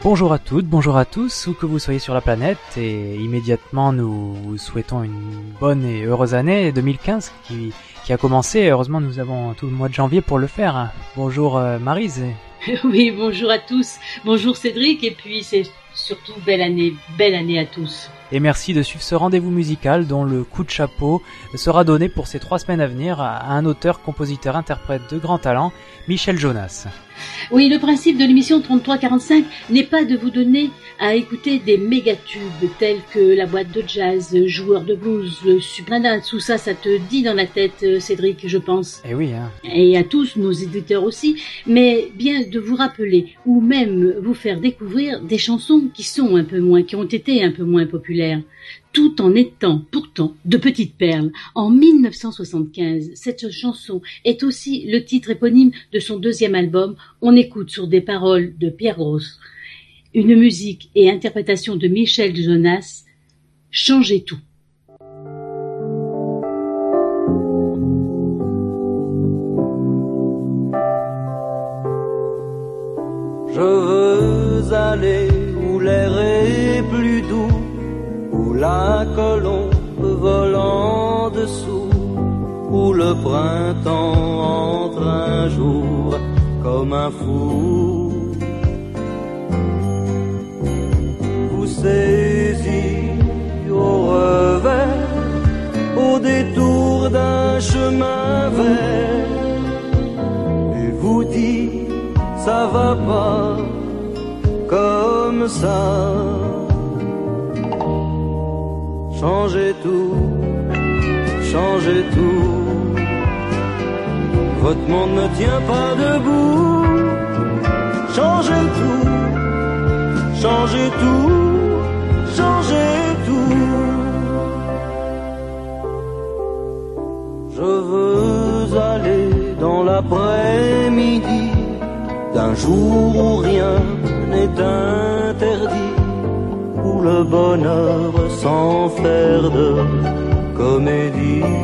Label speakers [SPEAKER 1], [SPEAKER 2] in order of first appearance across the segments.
[SPEAKER 1] Bonjour à toutes, bonjour à tous, où que vous soyez sur la planète, et immédiatement nous vous souhaitons une bonne et heureuse année 2015 qui a commencé. Heureusement nous avons tout le mois de janvier pour le faire. Bonjour Maryse.
[SPEAKER 2] Oui, bonjour à tous, bonjour Cédric, et puis c'est surtout belle année à tous.
[SPEAKER 1] Et merci de suivre ce rendez-vous musical dont le coup de chapeau sera donné pour ces 3 semaines à venir à un auteur, compositeur, interprète de grand talent, Michel Jonas.
[SPEAKER 2] Oui, le principe de l'émission 3345 n'est pas de vous donner à écouter des méga-tubes tels que La Boîte de Jazz, Joueur de Blues, le Suprana, tout ça, ça te dit dans la tête, Cédric, je pense.
[SPEAKER 1] Eh oui, hein.
[SPEAKER 2] Et à tous nos éditeurs aussi, mais bien de vous rappeler ou même vous faire découvrir des chansons qui ont été un peu moins populaires, tout en étant pourtant de petites perles. En 1975, cette chanson est aussi le titre éponyme de son 2e album. On écoute sur des paroles de Pierre Gross, une musique et interprétation de Michel Jonas, Changez tout.
[SPEAKER 3] Je veux aller où l'air est plus doux, où la colombe vole en dessous, où le printemps entre un jour comme un fou. Vous saisit au revers, au détour d'un chemin vert, et vous dit ça va pas comme ça. Changez tout, changez tout. Votre monde ne tient pas debout. Changez tout, changez tout, changez tout. Je veux aller dans l'après-midi d'un jour où rien n'est interdit, où le bonheur sans faire de comédie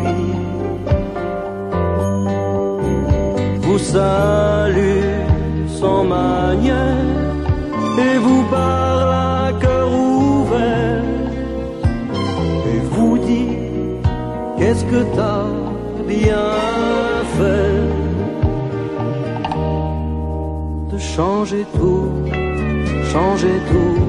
[SPEAKER 3] vous salue sans manière et vous parle à cœur ouvert et vous dit qu'est-ce que t'as bien fait. Changez tout, changez tout,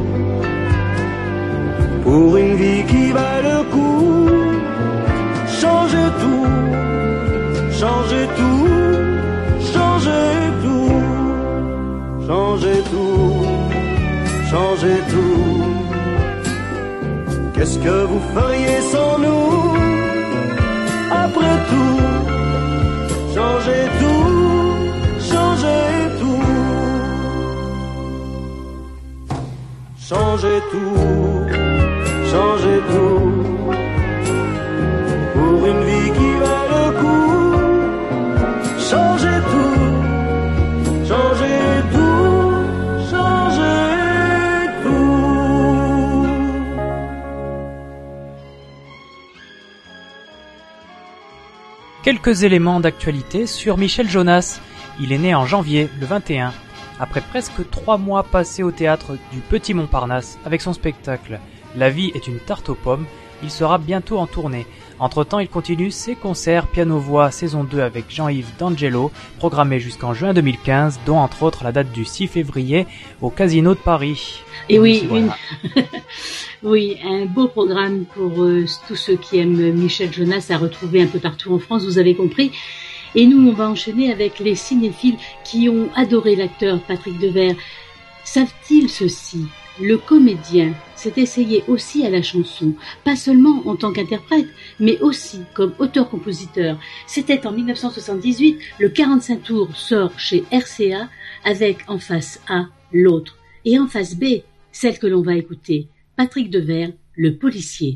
[SPEAKER 3] pour une vie qui va le coup. Changez tout, changez tout, changez tout, changez tout, changez tout. Qu'est-ce que vous feriez sans nous? Après tout, changez tout, changez tout. Changez tout, changez tout, pour une vie qui va le coup. Changez tout, changez tout, changez tout.
[SPEAKER 1] Quelques éléments d'actualité sur Michel Jonas. Il est né en janvier, le 21. Après presque 3 mois passés au théâtre du Petit Montparnasse avec son spectacle « La vie est une tarte aux pommes », il sera bientôt en tournée. Entre-temps, il continue ses concerts piano-voix saison 2 avec Jean-Yves D'Angelo, programmés jusqu'en juin 2015, dont entre autres la date du 6 février au Casino de Paris.
[SPEAKER 2] Et oui,
[SPEAKER 1] voilà.
[SPEAKER 2] Oui, un beau programme pour tous ceux qui aiment Michel Jonas à retrouver un peu partout en France, vous avez compris. Et nous, on va enchaîner avec les cinéphiles qui ont adoré l'acteur Patrick Devers. Savent-ils ceci? Le comédien s'est essayé aussi à la chanson, pas seulement en tant qu'interprète, mais aussi comme auteur-compositeur. C'était en 1978, le 45 tours sort chez RCA avec en face A, l'autre, et en face B, celle que l'on va écouter, Patrick Devers, le policier.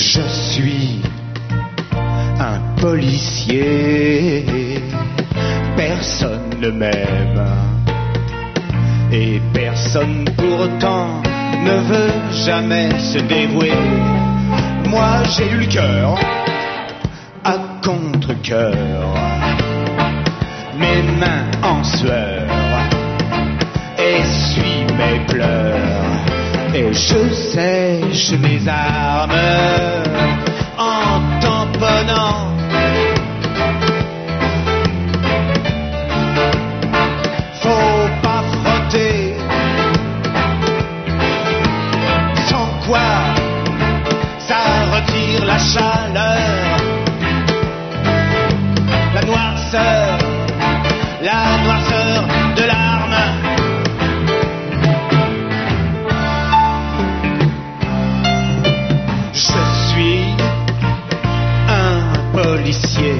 [SPEAKER 4] Je suis un policier, personne ne m'aime et personne pourtant ne veut jamais se dévouer. Moi j'ai eu le cœur à contre-cœur, mes mains en sueur essuient mes pleurs et je sèche mes armes en tamponnant. Faut pas frotter, sans quoi ça retire la chaleur, la noirceur de l'arme. Je suis un policier,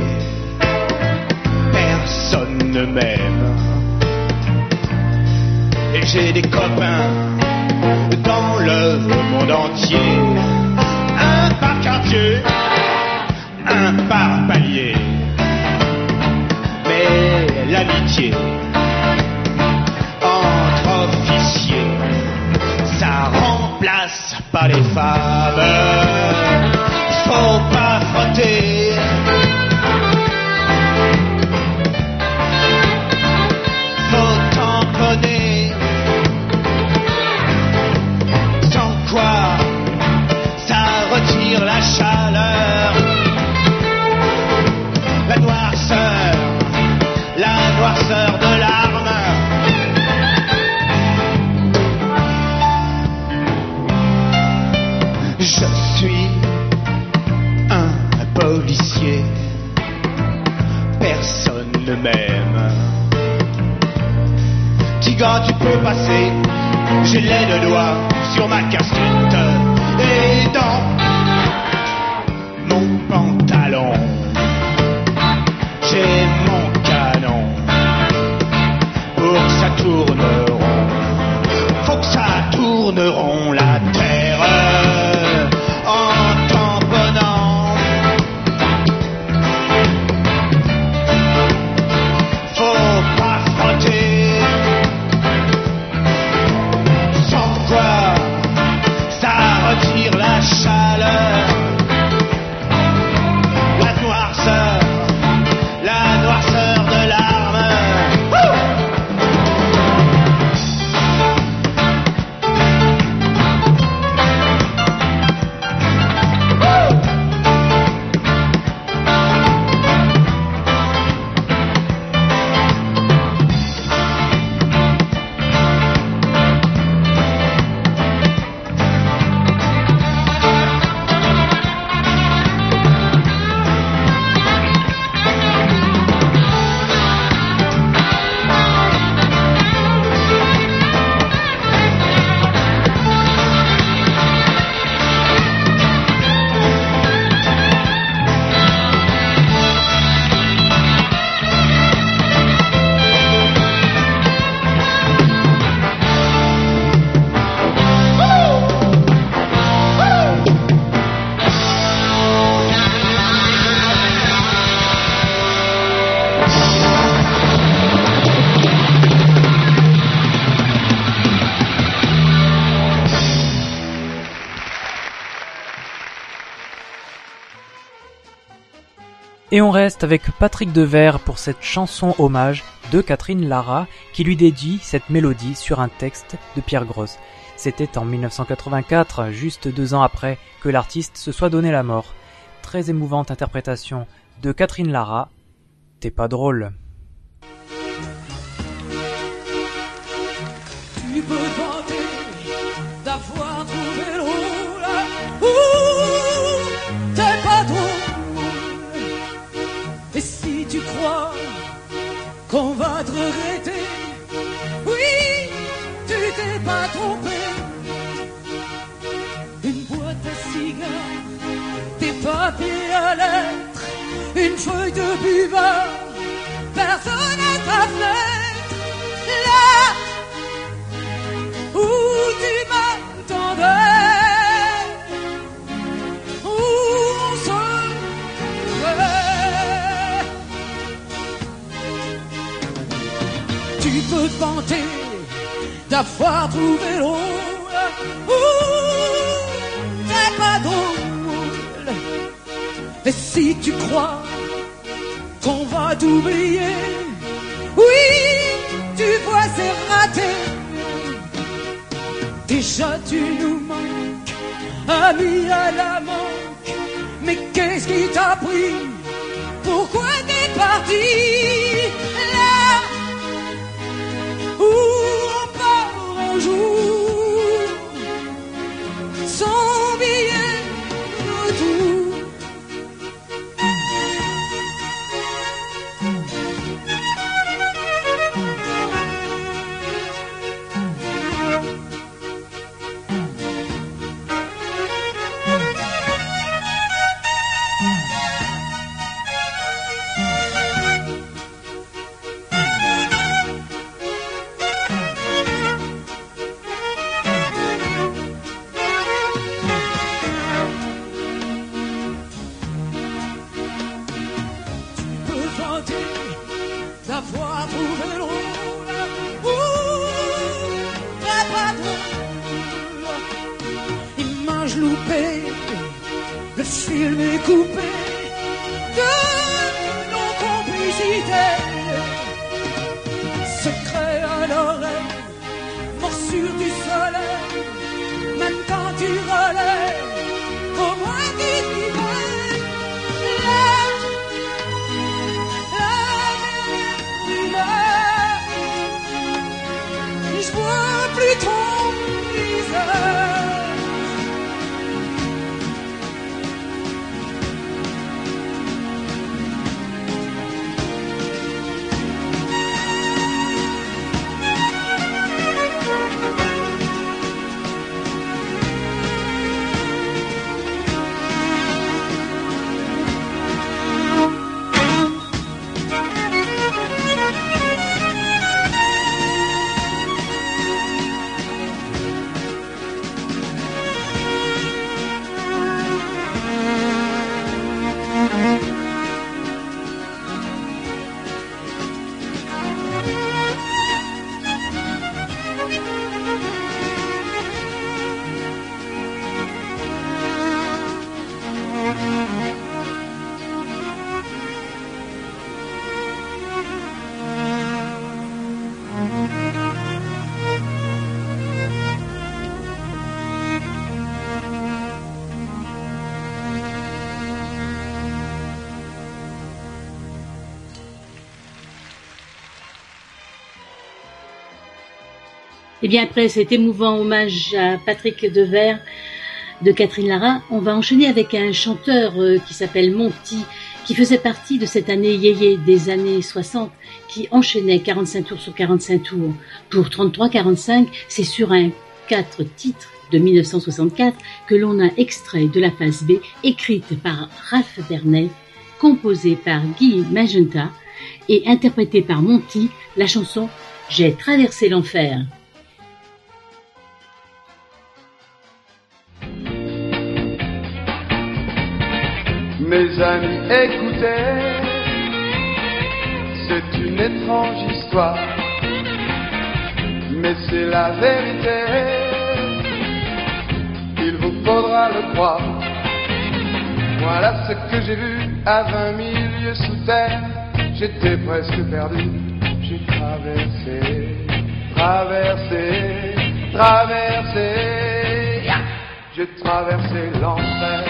[SPEAKER 4] personne ne m'aime et j'ai des copains dans le monde entier. Un par quartier, un par palier, mais l'amitié entre officiers, ça remplace pas les femmes. Faut pas frotter, faut tamponner, sans quoi ça retire la chaleur, la noirceur de l'arme. Je suis un policier, personne ne m'aime. Petit gars, tu peux passer, j'ai les deux doigts sur ma casquette et dans mon pantalon j'ai mon canon. Pour que ça tourne rond, faut que ça tourne rond la terre en tamponnant. Faut pas frotter, sans quoi ça retire la chaleur, la noirceur de l'arme.
[SPEAKER 1] Et on reste avec Patrick Devers pour cette chanson hommage de Catherine Lara qui lui dédie cette mélodie sur un texte de Pierre Gross. C'était en 1984, juste 2 ans après que l'artiste se soit donné la mort. Très émouvante interprétation de Catherine Lara. T'es pas drôle.
[SPEAKER 5] Tu peux tenter d'avoir trouvé drôle, t'es pas drôle. Et si tu crois qu'on va te regretter, oui, tu t'es pas trompé. Une boîte à cigares, des papiers à lettres, une feuille de buvard, personne à ta fenêtre. Là où tu m'attendais, où vanter d'avoir trouvé l'eau. C'est pas drôle. Et si tu crois qu'on va t'oublier, oui, tu vois, c'est raté. Déjà tu nous manques, amis à la manque. Mais qu'est-ce qui t'a pris? Pourquoi t'es parti? Là où on part un jour sans billet de retour. D'avoir trouvé l'eau, t'as pas drôle. Image loupée, le film est coupé de nos complicités. Secret à l'oreille, morsure du soleil, même quand tu relèves, au moins tu t'y veilles. Je vois plus ton visage.
[SPEAKER 2] Et bien après cet émouvant hommage à Patrick Devers de Catherine Lara, on va enchaîner avec un chanteur qui s'appelle Monty, qui faisait partie de cette année yéyé des années 60, qui enchaînait 45 tours sur 45 tours. Pour 33-45, c'est sur un 4 titres de 1964 que l'on a extrait de la phase B, écrite par Ralph Bernel, composée par Guy Magenta et interprétée par Monty, la chanson « J'ai traversé l'enfer ».
[SPEAKER 3] Mes amis, écoutez, c'est une étrange histoire, mais c'est la vérité, il vous faudra le croire. Voilà ce que j'ai vu à 20 000 lieues sous terre, j'étais presque perdu, j'ai traversé, j'ai traversé l'enfer.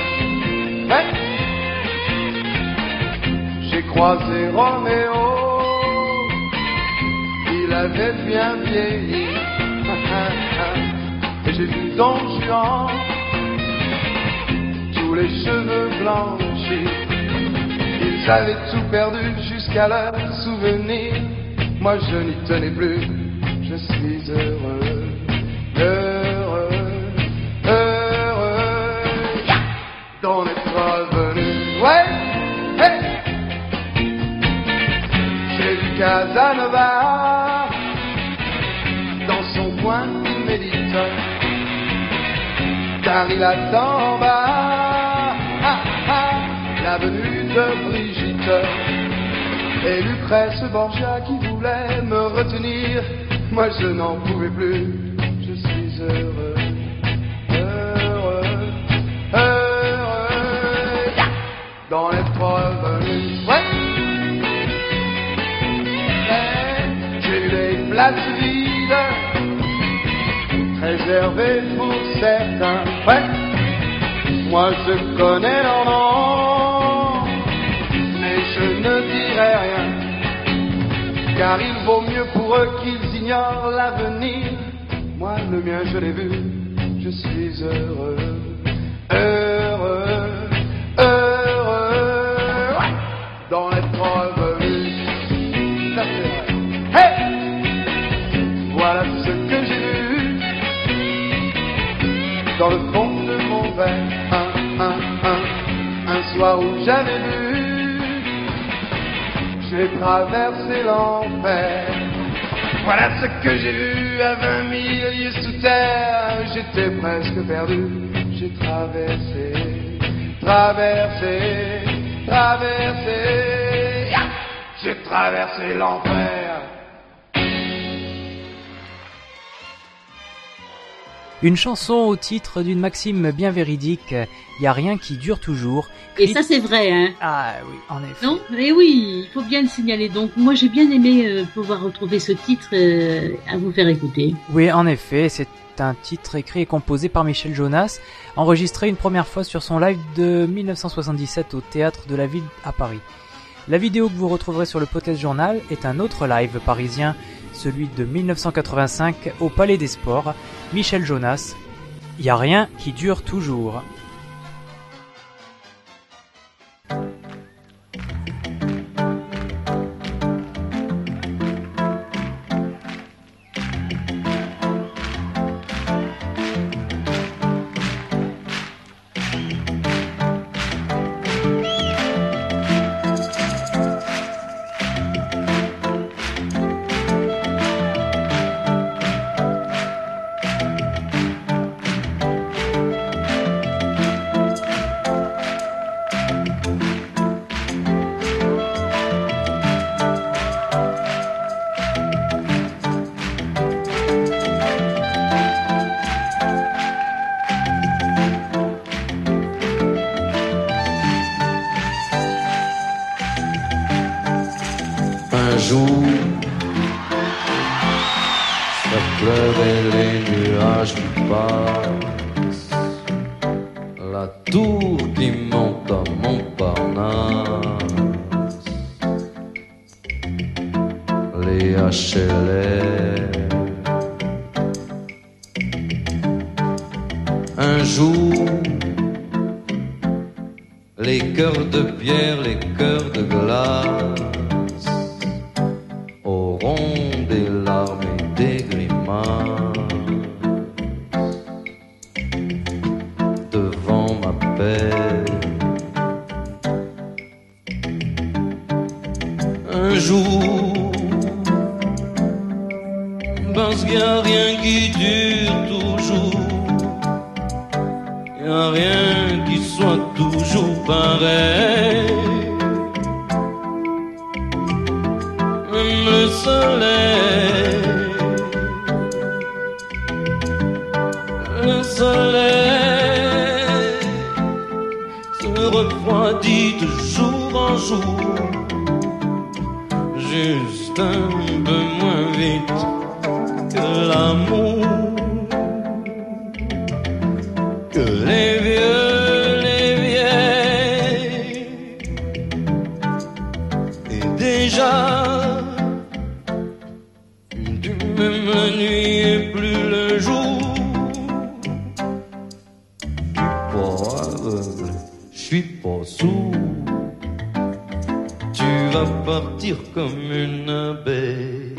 [SPEAKER 3] J'ai croisé Roméo, il avait bien vieilli, et j'ai vu Don Juan, tous les cheveux blanchis, ils avaient tout perdu jusqu'à leur souvenir, moi je n'y tenais plus, je suis heureux, d'en être revenu, ouais, hey. J'ai vu Casanova dans son coin médite, car il attend en bas la venue de Brigitte et Lucrèce Borgia qui voulait me retenir. Moi je n'en pouvais plus, je suis heureux, heureux, heureux, yeah. Dans l'être revenu, ouais. J'ai eu des places vides, réservées pour certains, ouais. Moi je connais leur nom, mais je ne dirai rien, car il vaut mieux pour eux qu'ils ignorent l'avenir. Moi le mien je l'ai vu, je suis heureux, heureux, heureux, ouais. Dans l'être revenu, ça c'est vrai. Hey, voilà ce que j'ai vu dans le fond de mon verre, un soir où j'avais bu, j'ai traversé l'enfer. Voilà ce que j'ai vu à 20 000 lieues sous terre. J'étais presque perdu, j'ai traversé, traversé, traversé, yeah. J'ai traversé l'enfer.
[SPEAKER 1] Une chanson au titre d'une maxime bien véridique, y a rien qui dure toujours.
[SPEAKER 2] Et ça c'est vrai, hein.
[SPEAKER 1] Ah oui, en effet.
[SPEAKER 2] Non, mais oui, il faut bien le signaler. Donc moi j'ai bien aimé pouvoir retrouver ce titre à vous faire écouter.
[SPEAKER 1] Oui, en effet, c'est un titre écrit et composé par Michel Jonas, enregistré une première fois sur son live de 1977 au Théâtre de la Ville à Paris. La vidéo que vous retrouverez sur le podcast journal est un autre live parisien, celui de 1985 au Palais des Sports. Michel Jonas, y a rien qui dure toujours.
[SPEAKER 6] Ça pleurait les nuages qui passent, la tour qui monte à Montparnasse, les HLR. Un jour, les cœurs de pierre, les cœurs de glace auront des larmes et des grimaces devant ma peine. Un jour, parce qu'il n'y a rien qui dure toujours, il n'y a rien qui soit toujours pareil. Même le soleil, se refroidit de jour en jour, juste un peu moins vite que l'amour, que les vieux, les vieilles. Et déjà, même la nuit et plus le jour. Je suis pas aveugle, je suis pas sourd. Tu vas partir comme une abeille,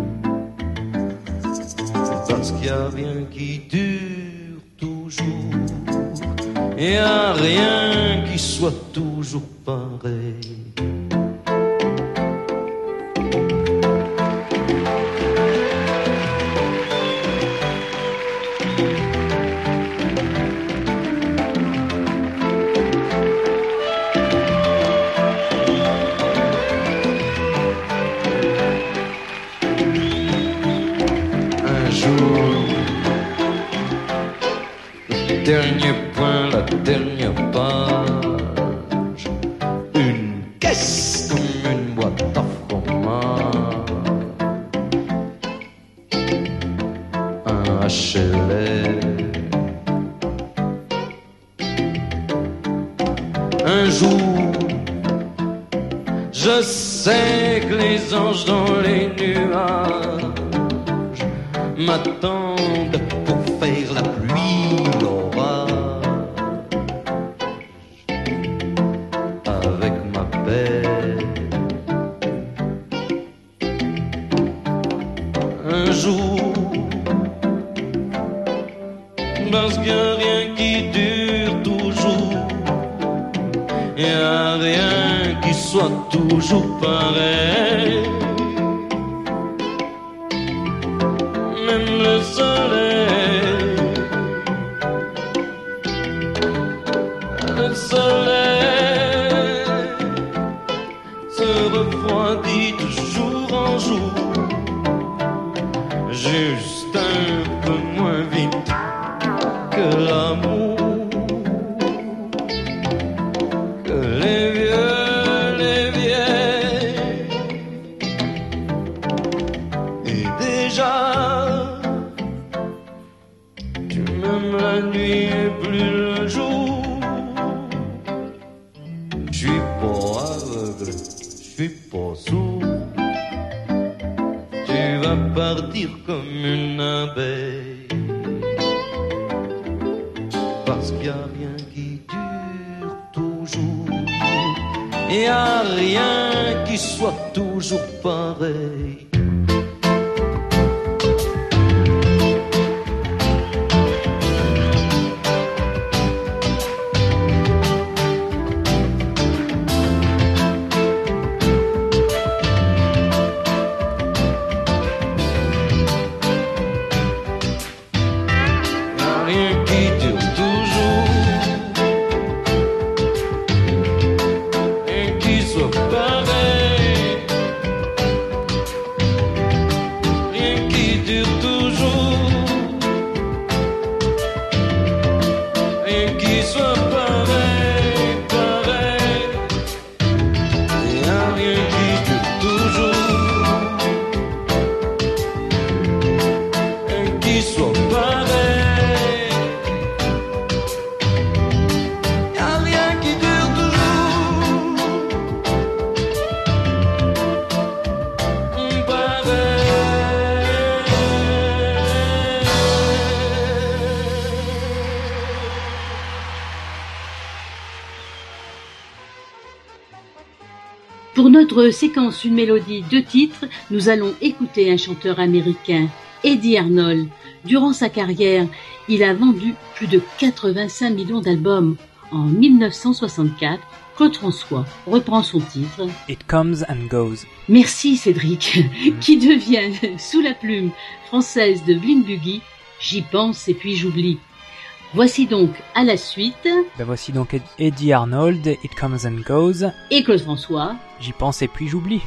[SPEAKER 6] parce qu'il n'y a rien qui dure toujours, il n'y a rien qui soit toujours pareil. Un jour, je sais que les anges dans les nuages m'attendent pour faire la pluie, l'orage, avec ma paix. Un jour, parce qu'il n'y a rien qui dure toujours, il n'y a rien qui soit toujours pareil. Même le soleil, se refroidit de jour en jour, juste un peu moins vite que l'amour, que les vieux, les vieilles. Et déjà, tu m'aimes la nuit et plus le jour. Je suis pas aveugle, je suis pas sourd. Tu vas partir comme une abeille, parce qu'il n'y a rien qui dure toujours, il n'y a rien qui soit toujours pareil.
[SPEAKER 2] Pour notre séquence Une mélodie, 2 titres, nous allons écouter un chanteur américain, Eddie Arnold. Durant sa carrière, il a vendu plus de 85 millions d'albums. En 1964, Claude François reprend son titre
[SPEAKER 1] It Comes and Goes.
[SPEAKER 2] Merci Cédric, qui devient, sous la plume française de Bling Buggy, J'y pense et puis j'oublie. Voici donc à la suite.
[SPEAKER 1] Voici donc Eddie Arnold, It Comes and Goes.
[SPEAKER 2] Et Claude François.
[SPEAKER 1] J'y pense et puis j'oublie.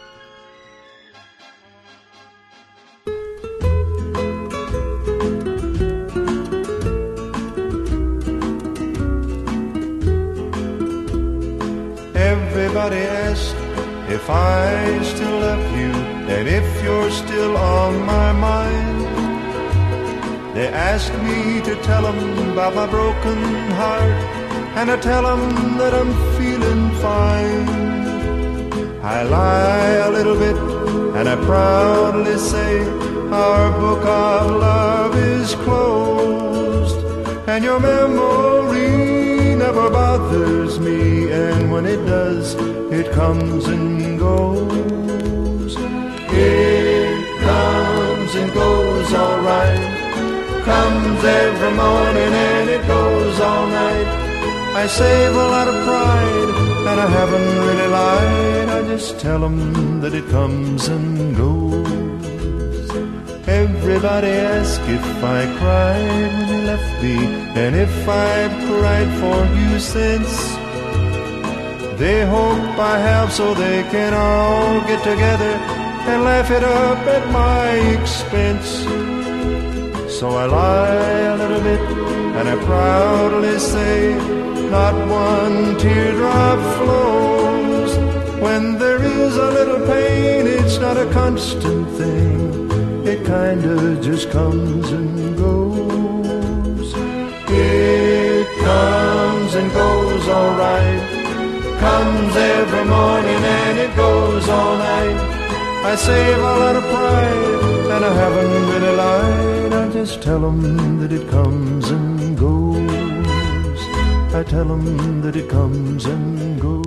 [SPEAKER 3] Everybody asks if I still love you and if you're still on my mind. They ask me to tell them about my broken heart, and I tell them that I'm feeling fine. I lie a little bit and I proudly say our book of love is closed, and your memory never bothers me, and when it does, it comes and goes. It comes and goes alright, comes every morning and it goes all night. I save a lot of pride and I haven't really lied, I just tell them that it comes and goes. Everybody asks if I cried when you left me, and if I've cried for you since. They hope I have so they can all get together and laugh it up at my expense. So I lie a little bit and I proudly say not one teardrop flows. When there is a little pain, it's not a constant thing, it kinda just comes and goes. It comes and goes alright. Comes every morning and it goes all night. I save a lot of pride and I haven't really lied. I just tell 'em that it comes and goes. I tell 'em that it comes and goes.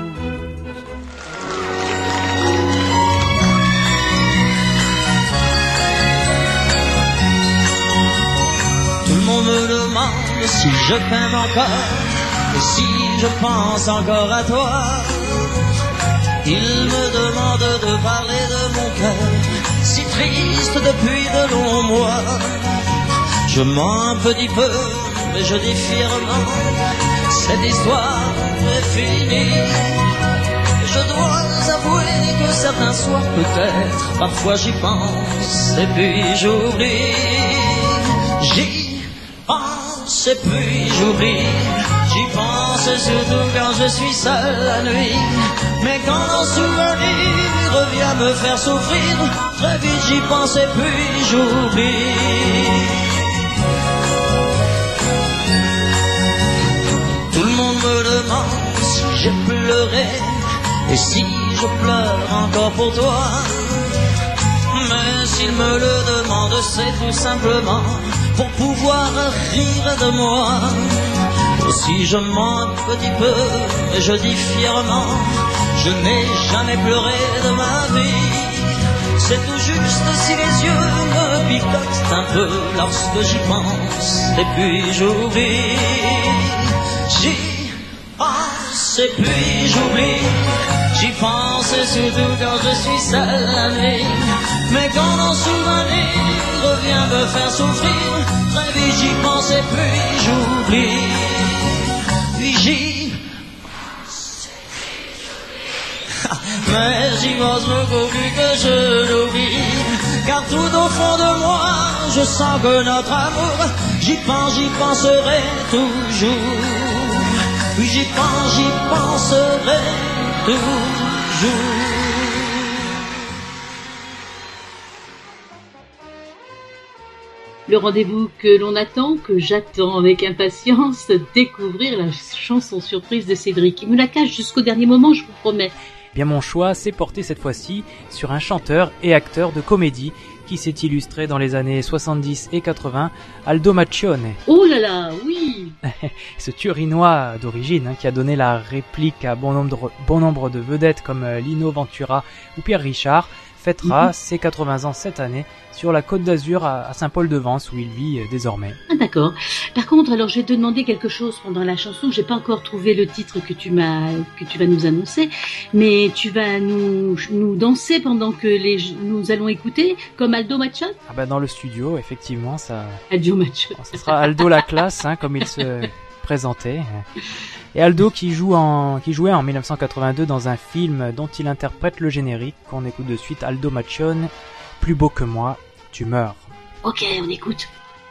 [SPEAKER 6] Tout le monde me demande si je t'aime encore et si je pense encore à toi. Il me demande de parler de mon cœur, si triste depuis de longs mois. Je mens un petit peu, mais je dis fièrement, cette histoire est finie. Je dois avouer que certains soirs peut-être, parfois j'y pense et puis j'oublie. J'y pense et puis j'oublie. J'y pense surtout quand je suis seul la nuit. Mais quand un souvenir revient me faire souffrir, très vite j'y pense et puis j'oublie. Tout le monde me demande si j'ai pleuré et si je pleure encore pour toi. Mais s'il me le demande, c'est tout simplement pour pouvoir rire de moi. Si je mens un petit peu, et je dis fièrement, je n'ai jamais pleuré de ma vie. C'est tout juste si les yeux me picotent un peu lorsque j'y pense, et puis j'oublie. J'y pense et puis j'oublie. J'y pense surtout quand je suis seul la nuit. Mais quand un souvenir revient me faire souffrir, très vite j'y pense et puis j'oublie. Puis j'y pense et puis j'oublie. Mais j'y pense beaucoup plus que je l'oublie. Car tout au fond de moi, je sens que notre amour, j'y penserai toujours. Puis j'y penserai toujours.
[SPEAKER 2] Le rendez-vous que l'on attend, que j'attends avec impatience, découvrir la chanson surprise de Cédric. Il me la cache jusqu'au dernier moment, je vous promets.
[SPEAKER 1] Bien, mon choix s'est porté cette fois-ci sur un chanteur et acteur de comédie qui s'est illustré dans les années 70 et 80, Aldo Maccione.
[SPEAKER 2] Oh là là, oui.
[SPEAKER 1] Ce Turinois d'origine qui a donné la réplique à bon nombre de vedettes comme Lino Ventura ou Pierre Richard, fêtera ses 80 ans cette année sur la Côte d'Azur à Saint-Paul-de-Vence où il vit désormais.
[SPEAKER 2] Ah d'accord. Par contre, alors je vais te demander quelque chose pendant la chanson. J'ai pas encore trouvé le titre que tu vas nous annoncer, mais tu vas nous danser pendant que nous allons écouter comme Aldo Maccione.
[SPEAKER 1] Ah bah dans le studio, effectivement, ça.
[SPEAKER 2] Aldo Maccione.
[SPEAKER 1] Ce sera Aldo la classe, comme il se présentait. Et Aldo qui jouait en 1982 dans un film dont il interprète le générique. On écoute de suite Aldo Maccione, Plus beau que moi, tu meurs.
[SPEAKER 2] Ok, on écoute.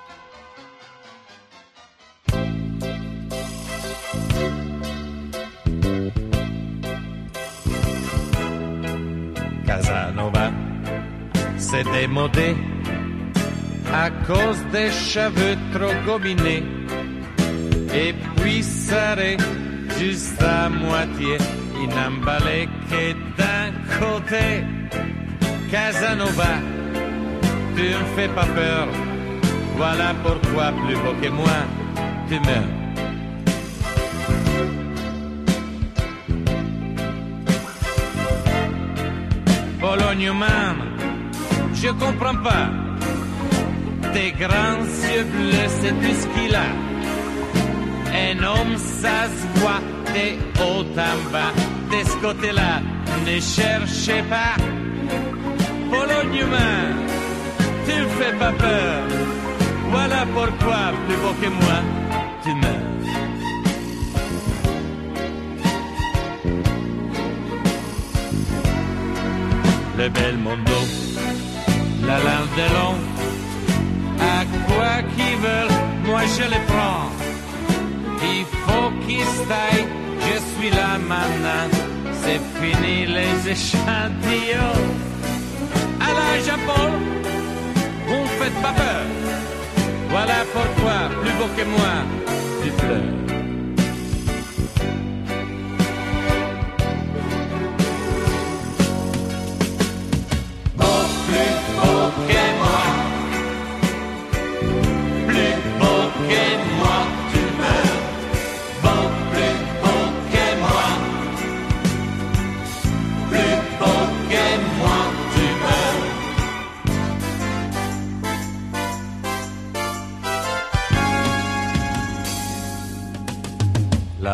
[SPEAKER 7] Casanova, c'est démodé à cause des cheveux trop gominés. Et puis serré juste à moitié, une emballée qui est d'un côté. Casanova, tu me fais pas peur, voilà pourquoi plus beau que moi, tu meurs. Bologna man, je comprends pas, tes grands yeux bleus, c'est tout ce qu'il a. Un homme, ça se voit, t'es haut en bas, de ce côté-là, ne cherchez pas. Bologna man, tu me fais pas peur, voilà pourquoi, plus beau que moi, tu meurs. Le bel mondo, la langue de long, à quoi qu'ils veulent, moi je les prends. Il faut qu'ils stay, je suis là maintenant, c'est fini les échantillons. Alors Jean-Paul, vous me faites pas peur, voilà pourquoi, plus beau que moi, tu pleures.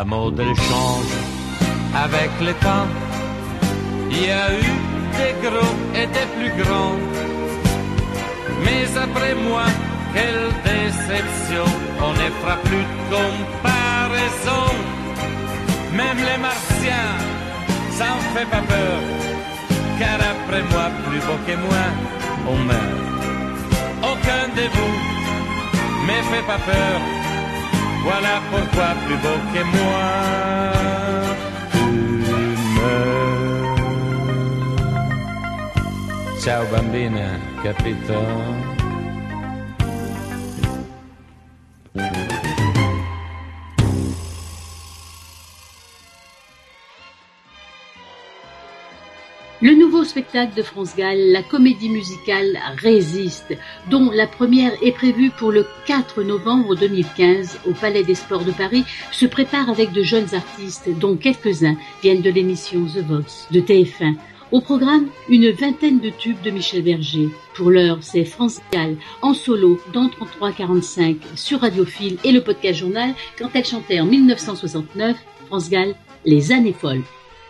[SPEAKER 7] mode elle change avec le temps. Il y a eu des gros et des plus grands. Mais après moi, quelle déception, on ne fera plus de comparaison. Même les martiens, ça en fait pas peur, car après moi, plus beau que moi, on meurt. Aucun de vous me fait pas peur, voilà pourquoi plus beau que moi, tu meurs. Ciao bambina, capito?
[SPEAKER 2] Le nouveau spectacle de France Gall, la comédie musicale Résiste, dont la première est prévue pour le 4 novembre 2015 au Palais des Sports de Paris, se prépare avec de jeunes artistes, dont quelques-uns viennent de l'émission The Vox de TF1. Au programme, une vingtaine de tubes de Michel Berger. Pour l'heure, c'est France Gall en solo dans 33-45 sur Radiophile et le podcast journal quand elle chantait en 1969, France Gall, Les années folles.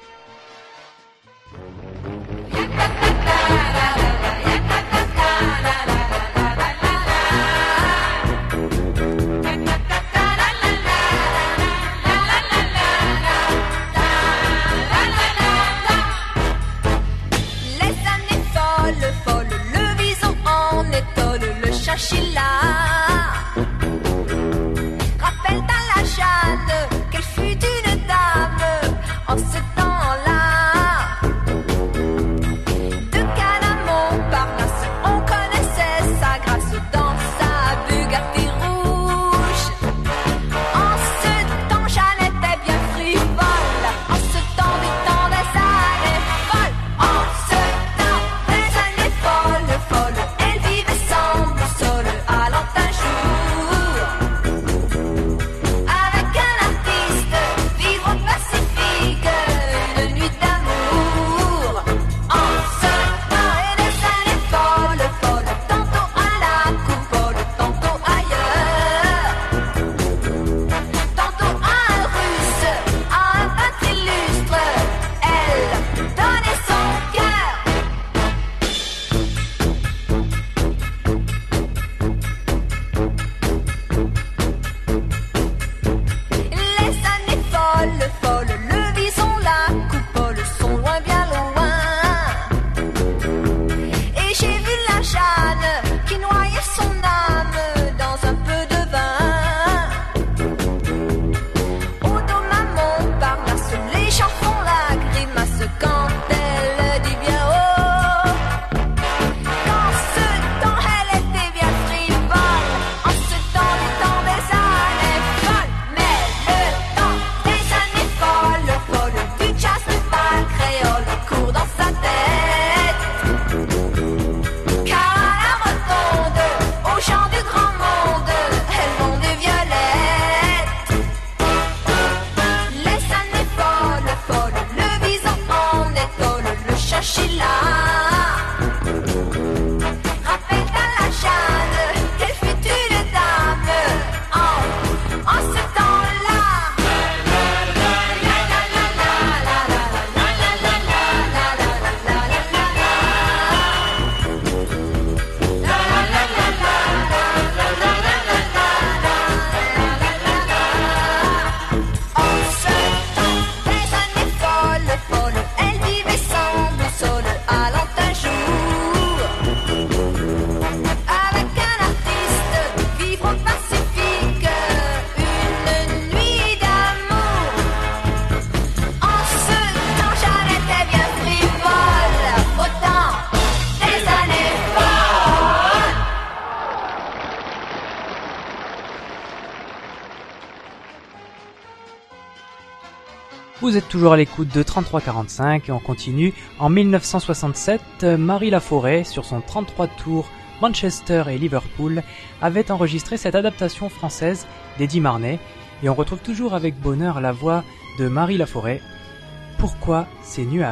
[SPEAKER 8] Chachilla, rappelle dans la Jeanne qu'elle fut une dame en ce temps-là. De Cannes à Montparnasse, on connaissait sa grâce dans sa Bugatti rouge. En ce temps, Jeanne était bien frivole, en ce temps du temps des années folles, en ce temps des années folles, folles, elle vivait sans allant un jour avec un artiste vivre au Pacifique une nuit d'amour. En ce temps et des années folles, folles, tantôt à la coupole, tantôt ailleurs, tantôt à un russe, à un peintre illustre, elle donnait son cœur. Folles, folles, le bison, la coupole sont loin, bien loin. Et j'ai vu la Jeanne qui noyait son âme dans un peu de vin. Au dôme à Montparnasse, les gens font la grimace quand elle dit bien oh. Dans ce temps, elle était bien frivole, en ce temps du temps des années folles. Mais le temps des années folles, folles, du jazz, du bal créole court dans sa tête. Car à la rotonde, aux gens du grand monde, elles vont des violettes. Les années folles, folles, le bison en étole, le chachilla. Rappelle à la Jeanne qu'elle fut une dame en ce temps-là. En ce temps des années folles, folles, elle vivait sans boussole, allant un jour avec un artiste vivre au Pacifique une nuit d'amour. En ce temps, Jeanne était bien frivole, au temps des années folles.
[SPEAKER 1] Vous êtes toujours à l'écoute de 3345 et on continue. En 1967, Marie Laforêt, sur son 33 tours Manchester et Liverpool, avait enregistré cette adaptation française d'Eddie Marnay et on retrouve toujours avec bonheur la voix de Marie Laforêt. Pourquoi ces nuages ?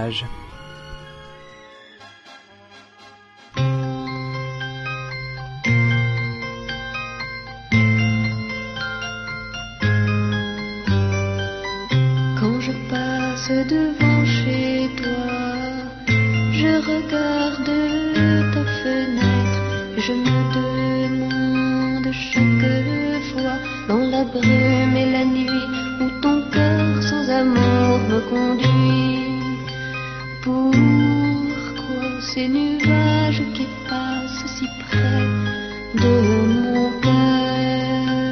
[SPEAKER 9] passe devant chez toi. Je regarde ta fenêtre, je me demande chaque fois, dans la brume et la nuit, où ton cœur sans amour me conduit. Pourquoi ces nuages qui passent si près de mon cœur?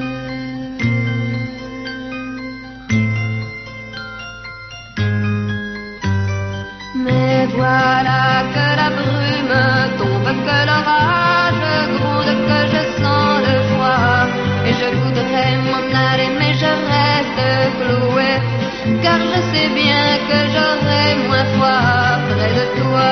[SPEAKER 9] Mais voilà que la brume tombe, que l'orage gronde, que je sens le froid. Et je voudrais m'en aller, mais je reste clouée, car je sais bien que j'aurai moins froid près de toi.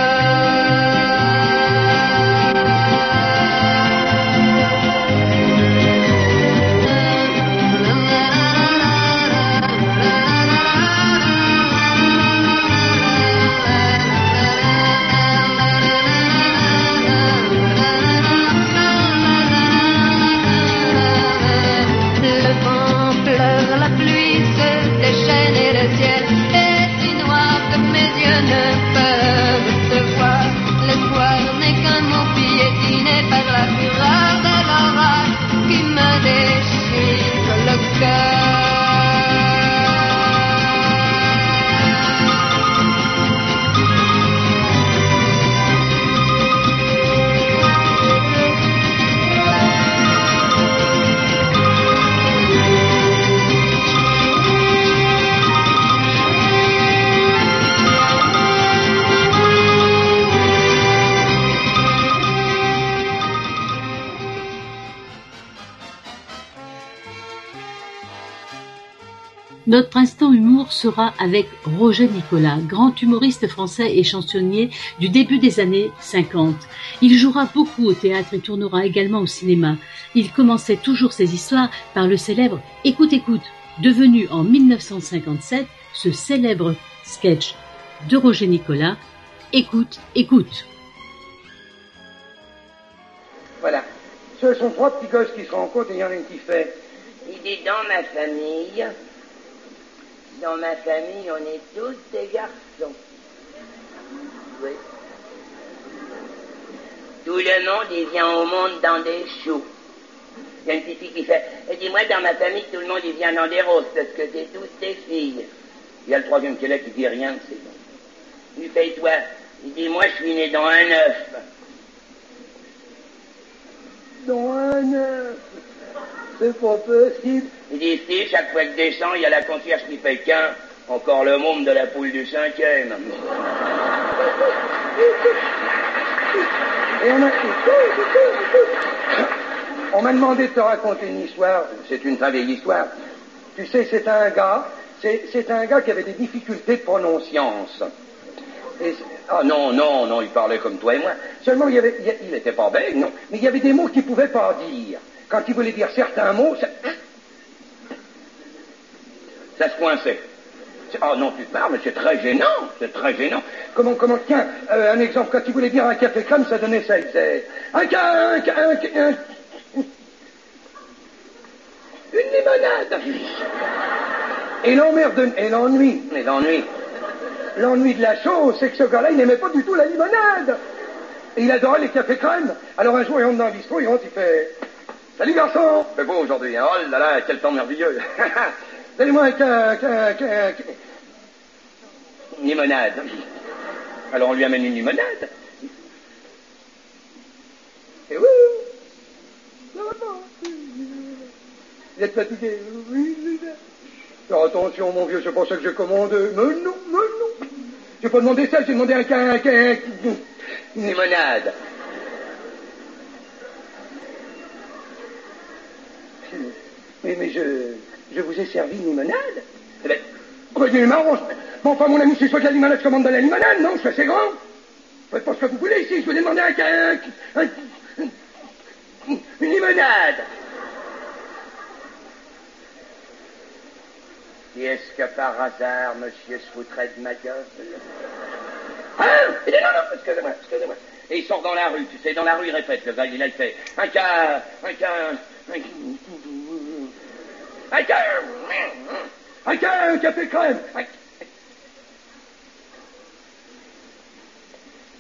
[SPEAKER 9] La pluie se déchaîne et le ciel est si noir que mes yeux ne peuvent te voir. L'espoir n'est qu'un mot piétiné par la fureur de l'orage qui me déchire le cœur.
[SPEAKER 2] Notre instant humour sera avec Roger Nicolas, grand humoriste français et chansonnier du début des années 50. Il jouera beaucoup au théâtre et tournera également au cinéma. Il commençait toujours ses histoires par le célèbre « Écoute, écoute », devenu en 1957 ce célèbre sketch de Roger Nicolas « Écoute, écoute ».
[SPEAKER 10] Voilà, ce sont trois petits gosses qui se rencontrent et il y en a une qui fait « Il dit dans ma famille... Dans ma famille, on est tous des garçons. » Oui. Tout le monde, il vient au monde dans des choux. Il y a une petite fille qui fait « Et dis-moi, dans ma famille, tout le monde, il vient dans des roses, parce que c'est tous des filles. » Il y a le troisième qui est là qui dit rien, c'est bon. Il fait « Et toi ?» Il dit « Moi, je suis né dans un œuf. » Dans un œuf? C'est pas possible. Il dit ici, chaque fois que descend, il y a la concierge qui fait qu'un, encore le môme de la poule du 5e. Et on m'a demandé de te raconter une histoire. C'est une très vieille histoire. Tu sais, c'est un gars qui avait des difficultés de prononciance. Ah non, il parlait comme toi et moi. Seulement, il était pas bête, non, mais il y avait des mots qu'il pouvait pas dire. Quand il voulait dire certains mots, ça se coinçait. Oh non, tu te marres, mais c'est très gênant. Comment, tiens, un exemple, quand il voulait dire un café crème, ça donnait ça, il disait, une limonade. Et l'ennui de la chose, c'est que ce gars-là, il n'aimait pas du tout la limonade. Et il adorait les cafés crème. Alors un jour, il rentre dans le bistrot, il fait, salut garçon, c'est beau aujourd'hui, hein. Oh là là, quel temps merveilleux. Donnez-moi une limonade. Alors on lui amène une limonade. Et oui, ça va pas. Vous êtes fatigué? Oui. Alors attention mon vieux, c'est pas ça que j'ai commandé. Mais non. J'ai pas demandé ça, j'ai demandé une limonade. Mais je vous ai servi une limonade. Eh ben, il m'arrange. Bon, enfin, mon ami, c'est soit de la limonade, je commande de la limonade, non, je suis assez grand. Faites pas ce que vous voulez ici, je vous ai demandé une limonade. Et est-ce que par hasard, monsieur se foutrait de ma gueule? Hein? Il dit non, excusez-moi. Et il sort dans la rue, tu sais, dans la rue, il répète, le gars, il fait un café crème.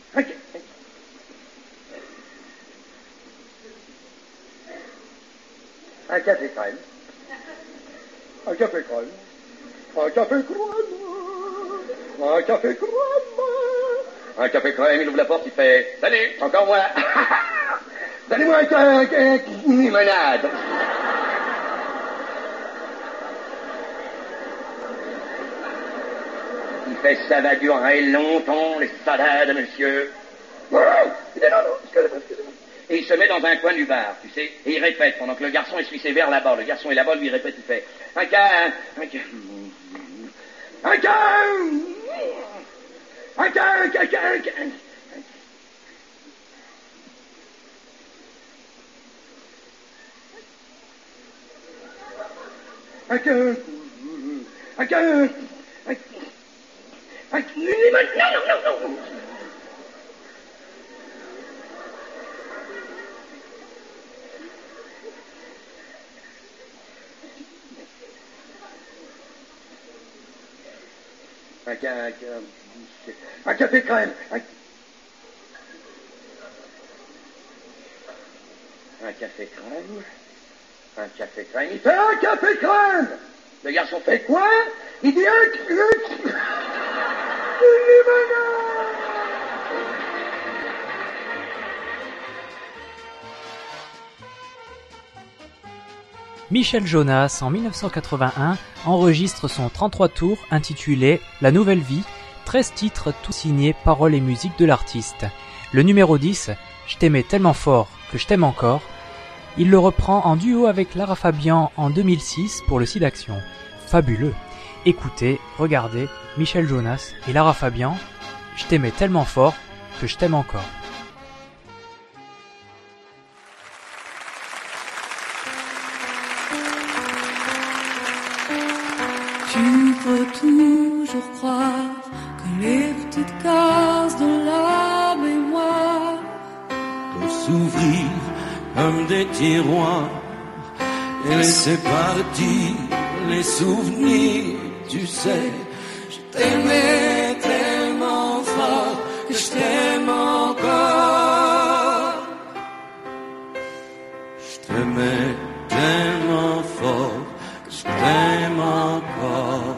[SPEAKER 10] Un café crème. Un café crème. Un café crème. Un café crème. Un café crème, il ouvre la porte, il fait « Salut, encore moi. Donnez-moi une limonade. » Il fait « Ça va durer longtemps, les salades, monsieur. » Il dit « Non, excusez-moi. » Et il se met dans un coin du bar, tu sais, et il répète, pendant que le garçon essuie ses verres là-bas. Le garçon est là-bas, lui il répète, il fait « Un café crème. Un café crème. Un café crème. Il fait un café crème. Le garçon fait quoi? Il dit une limonade.
[SPEAKER 1] Michel Jonas, en 1981, enregistre son 33 tours intitulé « La Nouvelle Vie », 13 titres tous signés paroles et musique de l'artiste. Le numéro 10, « Je t'aimais tellement fort que je t'aime encore », il le reprend en duo avec Lara Fabian en 2006 pour le site Action. Fabuleux. Écoutez, regardez, Michel Jonas et Lara Fabian, « Je t'aimais tellement fort que je t'aime encore ».
[SPEAKER 5] Tu peux toujours croire que les petites cases de la mémoire
[SPEAKER 6] peuvent s'ouvrir comme des tiroirs et laisser partir les souvenirs. Tu sais, je t'aimais tellement fort que je t'aime encore. Je t'aimais tellement fort que je t'aime encore.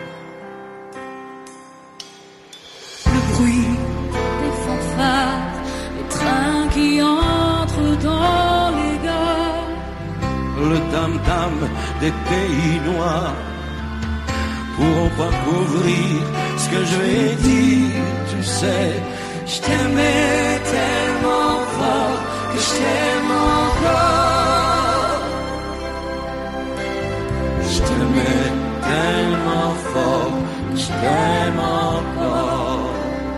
[SPEAKER 5] Le bruit des fanfares, les trains qui entrent dans les gares,
[SPEAKER 6] le tam-tam des pays noirs pourront pas couvrir ce que je vais dire. Tu sais, je t'aimais tellement fort que je t'aime encore. Je t'aimais tellement fort que je t'aime encore.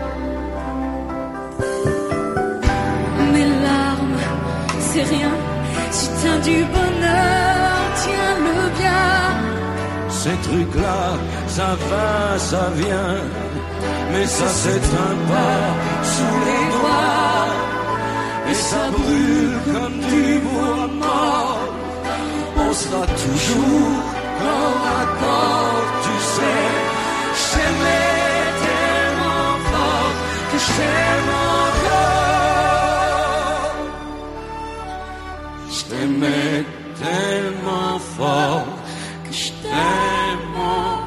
[SPEAKER 5] Mes larmes, c'est rien. Si t'as du bonheur, tiens-le bien.
[SPEAKER 6] Ces trucs-là, ça va, ça vient, mais ça s'éteint pas sous les doigts. Et ça brûle comme du bois mort. On sera toujours corps à corps, tu sais. Je t'aimais tellement fort que je t'aime encore. Je t'aimais tellement fort que je t'aime encore.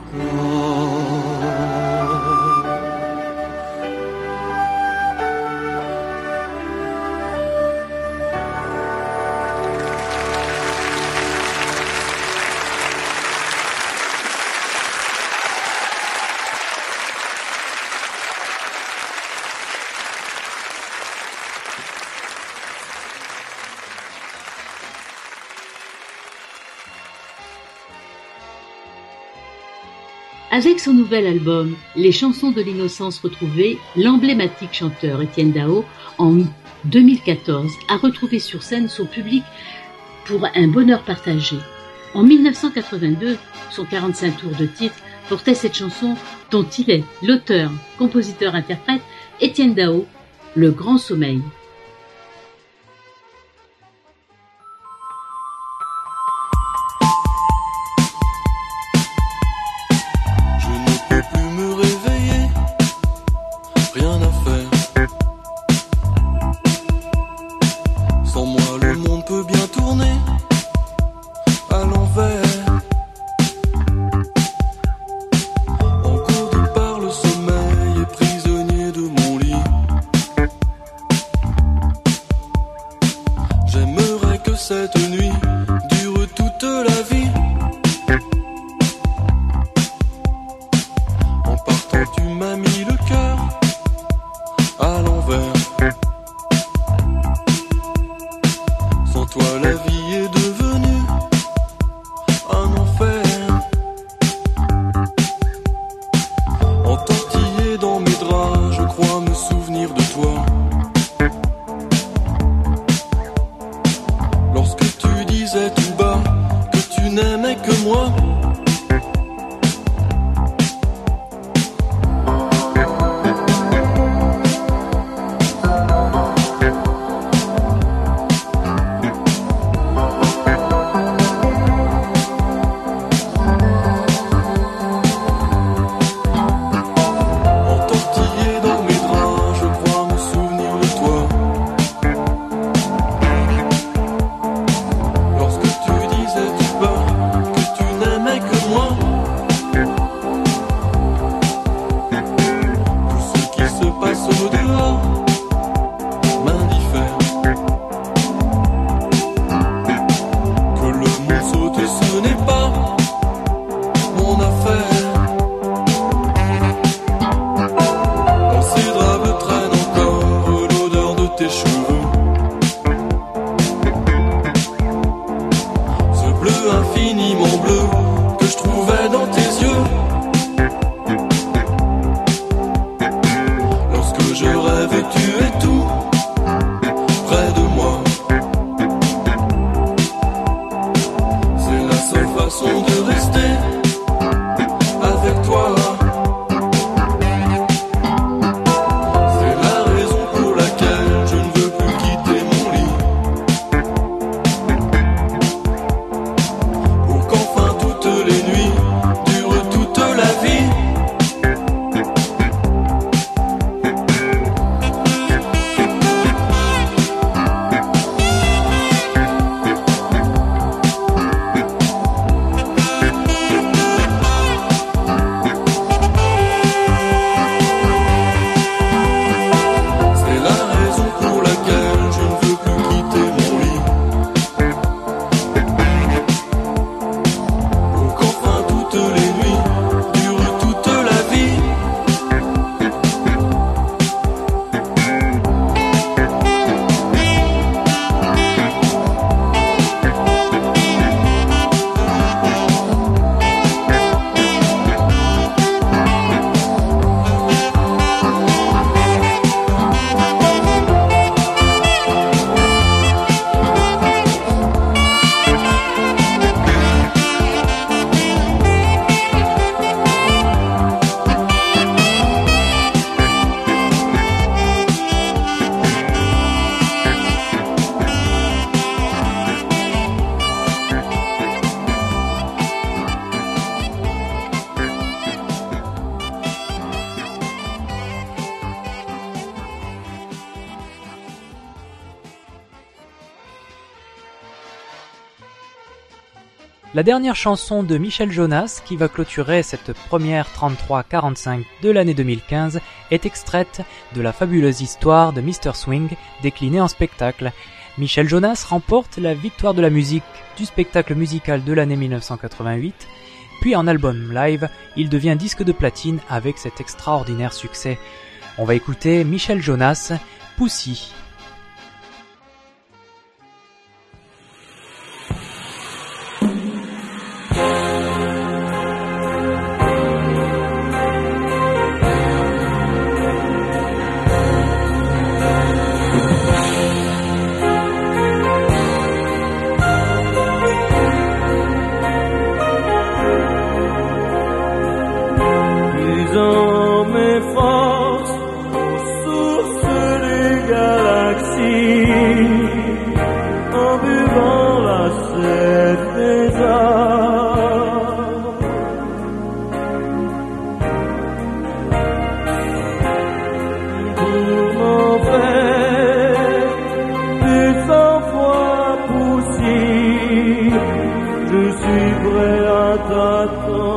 [SPEAKER 2] Avec son nouvel album « Les chansons de l'innocence retrouvées », l'emblématique chanteur Étienne Dao, en 2014, a retrouvé sur scène son public pour un bonheur partagé. En 1982, son 45 tours de titre portait cette chanson dont il est l'auteur, compositeur, interprète, Étienne Dao, Le Grand Sommeil.
[SPEAKER 6] Rien à faire,
[SPEAKER 11] dehors m'indiffère. Que le monde saute, ce n'est pas mon affaire. Quand ces draps traînent encore l'odeur de tes cheveux, ce bleu infiniment bleu que je trouvais dans tes yeux. Lorsque je rêve et tu es tout près de moi, c'est la seule façon de rester avec toi. C'est la raison pour laquelle je ne veux plus quitter mon lit, pour qu'enfin toutes les nuits durent toute la vie. C'est la raison pour laquelle je ne veux plus quitter mon lit, pour qu'enfin toutes les nuits durent toute la vie.
[SPEAKER 1] La dernière chanson de Michel Jonas, qui va clôturer cette première 33-45 de l'année 2015, est extraite de la fabuleuse histoire de Mr. Swing, déclinée en spectacle. Michel Jonas remporte la victoire de la musique du spectacle musical de l'année 1988, puis en album live, il devient disque de platine avec cet extraordinaire succès. On va écouter Michel Jonas, Poussy.
[SPEAKER 11] Puisant mes forces aux sources des galaxies, en buvant la sève des arbres, pour m'en faire des 100 fois Poussy, je suis prêt à t'attendre.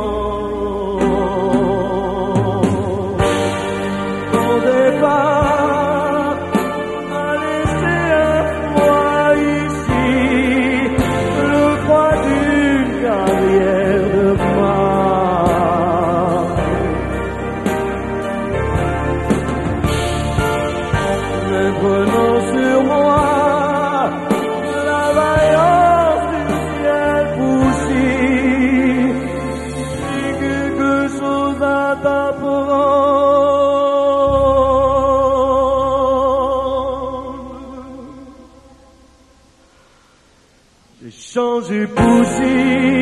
[SPEAKER 11] J'ai Poussy,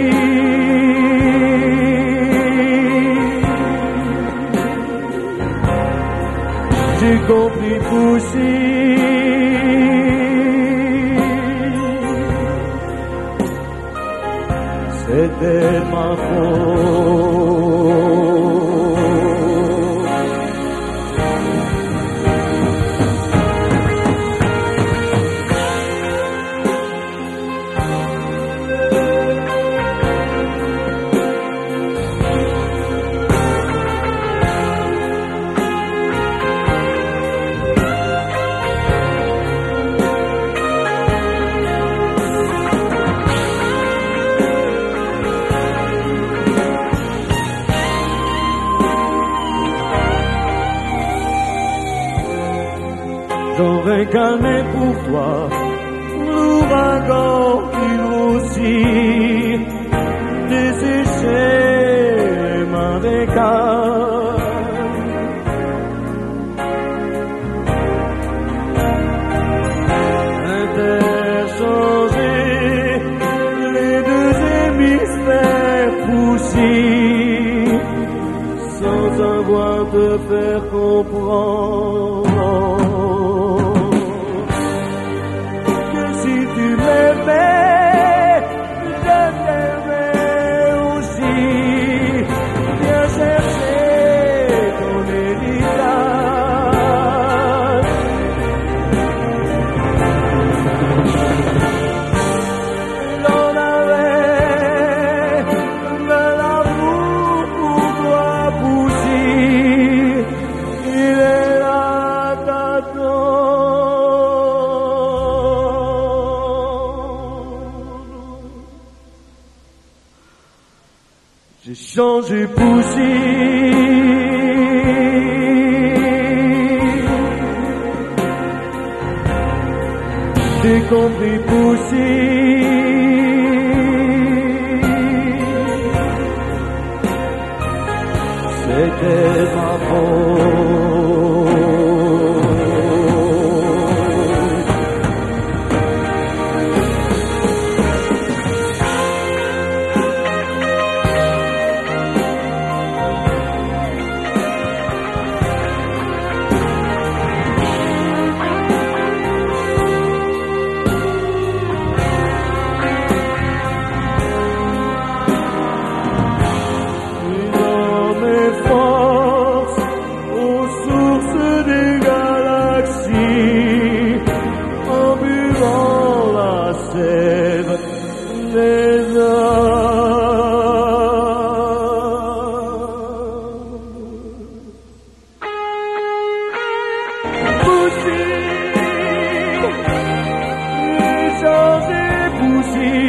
[SPEAKER 11] j'ai compris Poussy, c'était ma faute. j'aurais calmé pour toi l'ouragan qui aussi desséché les marécages. Interchanger les deux hémisphères poussés sans savoir te faire comprendre que si tu m'aimais, je t'aimais aussi. Viens chercher ton héritage. L'on avait de l'amour pour toi pousser. Il est là t'attendre. J'ai changé pousser. J'ai compris pousser. C'était ma faute. Dans mes forces, aux sources des galaxies, en buvant la sève des Pousser, changer, pousser.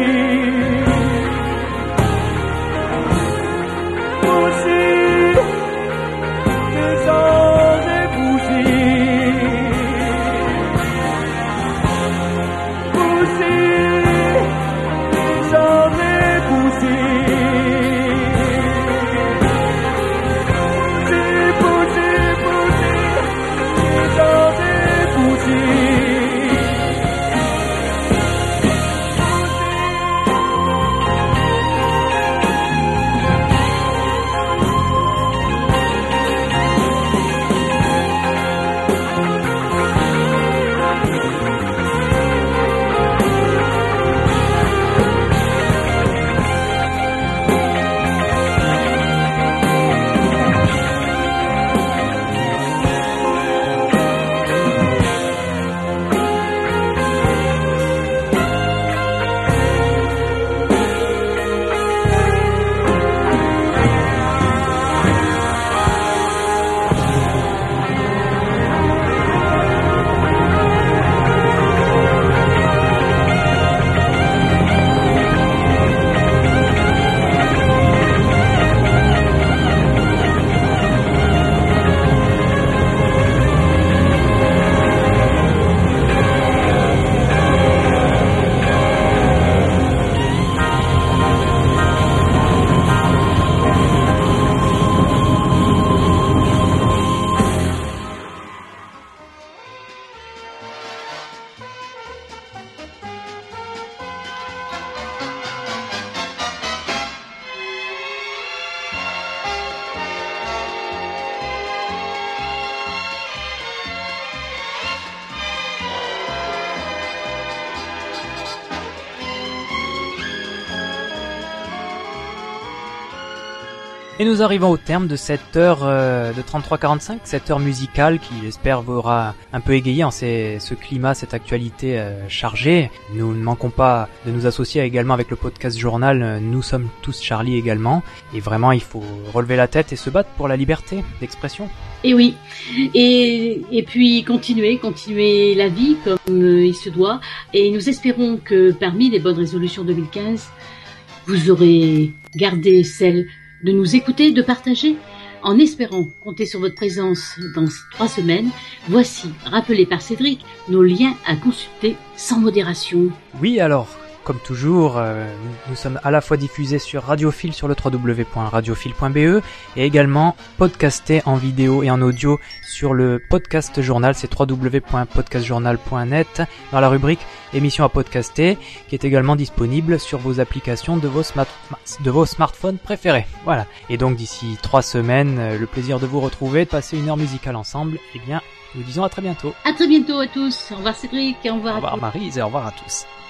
[SPEAKER 1] Et nous arrivons au terme de cette heure de 33-45, cette heure musicale qui, j'espère, vous aura un peu égayé en ce climat, cette actualité chargée. Nous ne manquons pas de nous associer également avec le podcast journal Nous sommes tous Charlie également. Et vraiment, il faut relever la tête et se battre pour la liberté d'expression.
[SPEAKER 2] Et oui, et puis continuer la vie comme il se doit. Et nous espérons que parmi les bonnes résolutions 2015, vous aurez gardé celle de nous écouter, de partager. En espérant compter sur votre présence dans ces 3 semaines, voici, rappelés par Cédric, nos liens à consulter sans modération.
[SPEAKER 1] Oui, alors, comme toujours, nous sommes à la fois diffusés sur Radiophile sur le www.radiophile.be et également podcastés en vidéo et en audio sur le podcast journal, c'est www.podcastjournal.net dans la rubrique émission à podcaster, qui est également disponible sur vos applications de vos smartphones préférés. Voilà. Et donc d'ici 3 semaines, le plaisir de vous retrouver, de passer une heure musicale ensemble. Eh bien, nous disons à très bientôt.
[SPEAKER 2] À très bientôt à tous. Au revoir Cédric, au revoir
[SPEAKER 1] Maryse et au revoir à tous.